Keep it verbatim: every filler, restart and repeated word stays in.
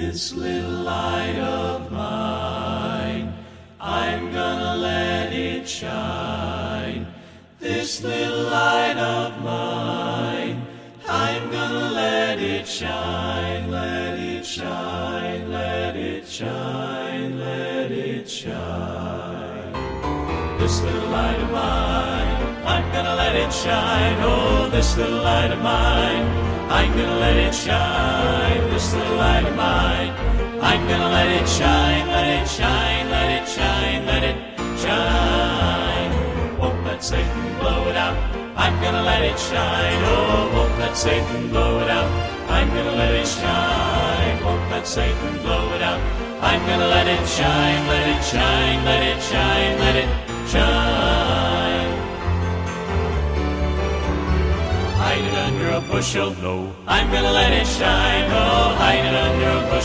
This little light of mine, I'm gonna let it shine. This little light of mine, I'm gonna let it shine, let it shine, let it shine, let it shine. This little light of mine, I'm gonna let it shine. Oh, this little light of mine, I'm gonna let it shine. This little light of mine, I'm gonna let it shine, let it shine, let it shine, let it shine. Won't let Satan blow it out, I'm gonna let it shine. Oh, won't let Satan blow it out, I'm gonna let it shine. Won't let Satan blow it out, I'm gonna let it shine, let it shine, let it shine, let it shine. Hide it under a bushel, no, I'm gonna let it shine. Oh, hide it under a bushel.